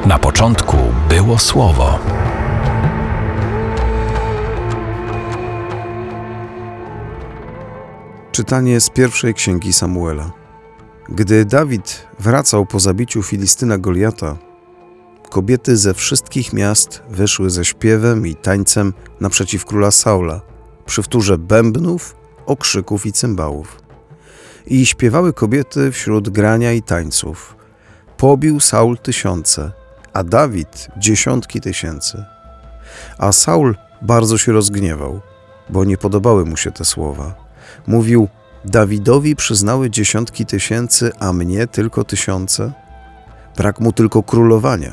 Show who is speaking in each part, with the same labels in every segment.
Speaker 1: Na początku było Słowo.
Speaker 2: Czytanie z pierwszej księgi Samuela. Gdy Dawid wracał po zabiciu Filistyna Goliata, kobiety ze wszystkich miast wyszły ze śpiewem i tańcem naprzeciw króla Saula, przy wtórze bębnów, okrzyków i cymbałów. I śpiewały kobiety wśród grania i tańców. Pobił Saul 1000, a Dawid 10 000. A Saul bardzo się rozgniewał, bo nie podobały mu się te słowa. Mówił: Dawidowi przyznały 10 000, a mnie tylko 1000? Brak mu tylko królowania.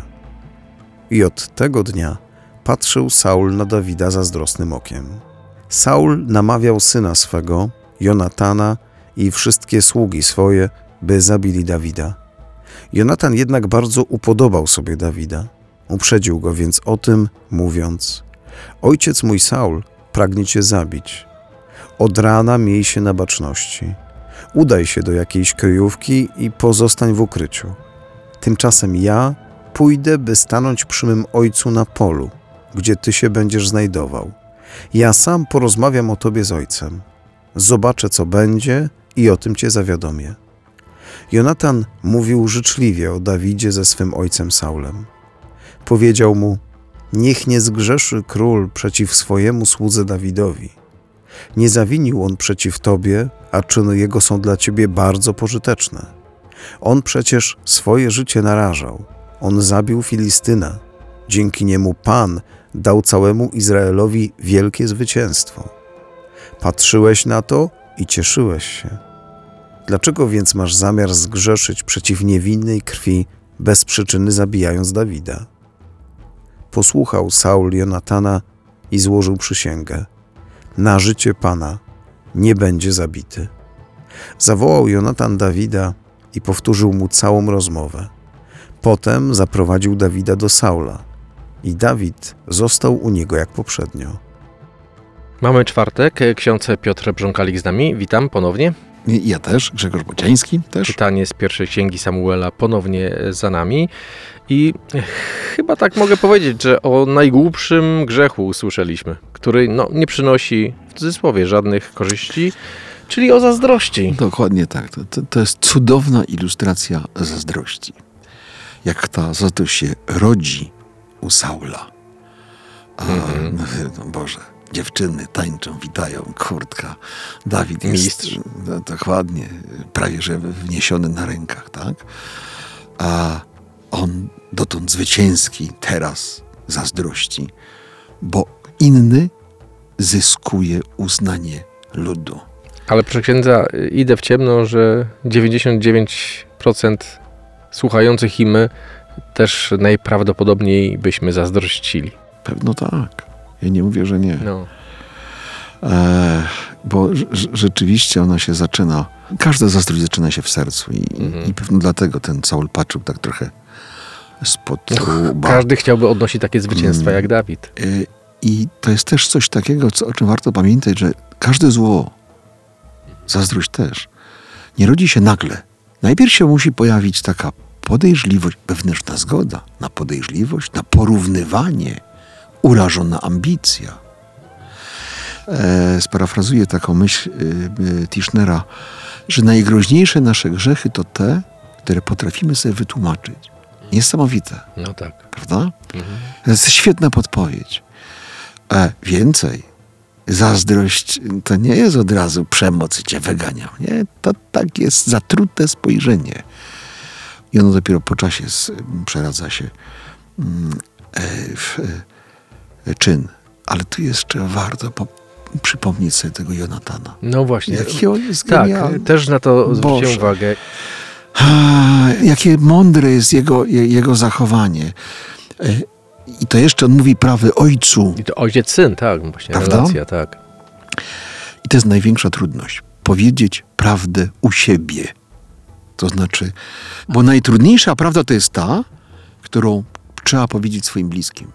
Speaker 2: I od tego dnia patrzył Saul na Dawida zazdrosnym okiem. Saul namawiał syna swego, Jonatana, i wszystkie sługi swoje, by zabili Dawida. Jonatan jednak bardzo upodobał sobie Dawida. Uprzedził go więc o tym, mówiąc: ojciec mój Saul pragnie cię zabić. Od rana miej się na baczności. Udaj się do jakiejś kryjówki i pozostań w ukryciu. Tymczasem ja pójdę, by stanąć przy mym ojcu na polu, gdzie ty się będziesz znajdował. Ja sam porozmawiam o tobie z ojcem. Zobaczę, co będzie, i o tym cię zawiadomię. Jonatan mówił życzliwie o Dawidzie ze swym ojcem Saulem. Powiedział mu: niech nie zgrzeszy król przeciw swojemu słudze Dawidowi. Nie zawinił on przeciw tobie, a czyny jego są dla ciebie bardzo pożyteczne. On przecież swoje życie narażał. On zabił Filistyna. Dzięki niemu Pan dał całemu Izraelowi wielkie zwycięstwo. Patrzyłeś na to i cieszyłeś się. Dlaczego więc masz zamiar zgrzeszyć przeciw niewinnej krwi, bez przyczyny zabijając Dawida? Posłuchał Saul Jonatana i złożył przysięgę: na życie Pana nie będzie zabity. Zawołał Jonatan Dawida i powtórzył mu całą rozmowę. Potem zaprowadził Dawida do Saula i Dawid został u niego jak poprzednio.
Speaker 3: Mamy czwartek, ksiądz Piotr Brząkalik z nami. Witam ponownie.
Speaker 4: Ja też, Grzegorz Bociański też.
Speaker 3: Czytanie z pierwszej księgi Samuela ponownie za nami. I chyba tak mogę powiedzieć, że o najgłupszym grzechu usłyszeliśmy, który nie przynosi, w cudzysłowie, żadnych korzyści, czyli o zazdrości.
Speaker 4: Dokładnie tak. To jest cudowna ilustracja zazdrości. Jak ta zazdrość się rodzi u Saula. Boże, dziewczyny tańczą, witają, kurtka. Dawid jest
Speaker 3: mistrz.
Speaker 4: Dokładnie, prawie że wniesiony na rękach, tak? A on dotąd zwycięski teraz zazdrości, bo inny zyskuje uznanie ludu.
Speaker 3: Ale proszę księdza, idę w ciemno, że 99% słuchających i my też najprawdopodobniej byśmy zazdrościli.
Speaker 4: Pewno tak. Ja nie mówię, że nie.
Speaker 3: No.
Speaker 4: Bo rzeczywiście ona się zaczyna, każda zazdrość zaczyna się w sercu i pewno dlatego ten Saul patrzył tak trochę spod łba.
Speaker 3: Każdy chciałby odnosić takie zwycięstwa jak Dawid.
Speaker 4: I to jest też coś takiego, o czym warto pamiętać, że każde zło, zazdrość też, nie rodzi się nagle. Najpierw się musi pojawić taka podejrzliwość, wewnętrzna zgoda na podejrzliwość, na porównywanie, urażona ambicja. Sparafrazuję taką myśl Tischnera, że najgroźniejsze nasze grzechy to te, które potrafimy sobie wytłumaczyć. Niesamowite.
Speaker 3: No tak.
Speaker 4: Prawda? To jest świetna podpowiedź. Więcej, zazdrość to nie jest od razu przemoc i cię wyganiał. Nie? To tak jest zatrute spojrzenie. I ono dopiero po czasie przeradza się w czyn. Ale tu jeszcze warto przypomnieć sobie tego Jonatana.
Speaker 3: No właśnie.
Speaker 4: Jaki on jest
Speaker 3: tak,
Speaker 4: genialny.
Speaker 3: też na to zwróciłem uwagę.
Speaker 4: Jakie mądre jest jego zachowanie. I to jeszcze on mówi prawy ojcu.
Speaker 3: I to ojciec-syn, tak, właśnie.
Speaker 4: Prawda?
Speaker 3: Relacja, tak.
Speaker 4: I to jest największa trudność. Powiedzieć prawdę u siebie. To znaczy, bo najtrudniejsza prawda to jest ta, którą trzeba powiedzieć swoim bliskim.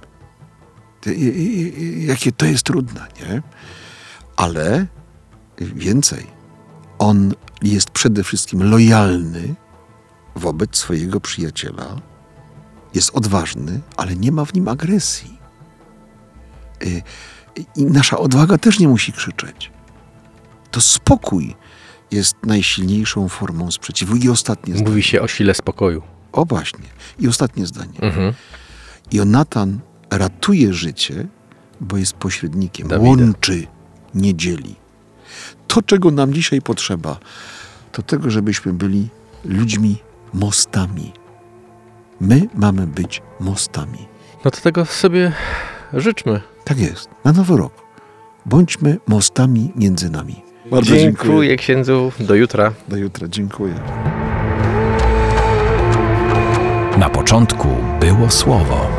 Speaker 4: Jakie to jest trudne, nie? Ale więcej. On jest przede wszystkim lojalny wobec swojego przyjaciela, jest odważny, ale nie ma w nim agresji. I nasza odwaga też nie musi krzyczeć. To spokój jest najsilniejszą formą sprzeciwu. I ostatnie zdanie.
Speaker 3: Mówi się o sile spokoju.
Speaker 4: O właśnie. I ostatnie zdanie.
Speaker 3: Mhm.
Speaker 4: Jonatan ratuje życie, bo jest pośrednikiem.
Speaker 3: Dawida.
Speaker 4: Łączy, nie dzieli. To, czego nam dzisiaj potrzeba, to tego, żebyśmy byli ludźmi mostami. My mamy być mostami.
Speaker 3: No to tego sobie życzmy.
Speaker 4: Tak jest. Na Nowy Rok. Bądźmy mostami między nami. Bardzo
Speaker 3: Dziękuję księdzu. Do jutra.
Speaker 4: Do jutra. Dziękuję.
Speaker 1: Na początku było Słowo.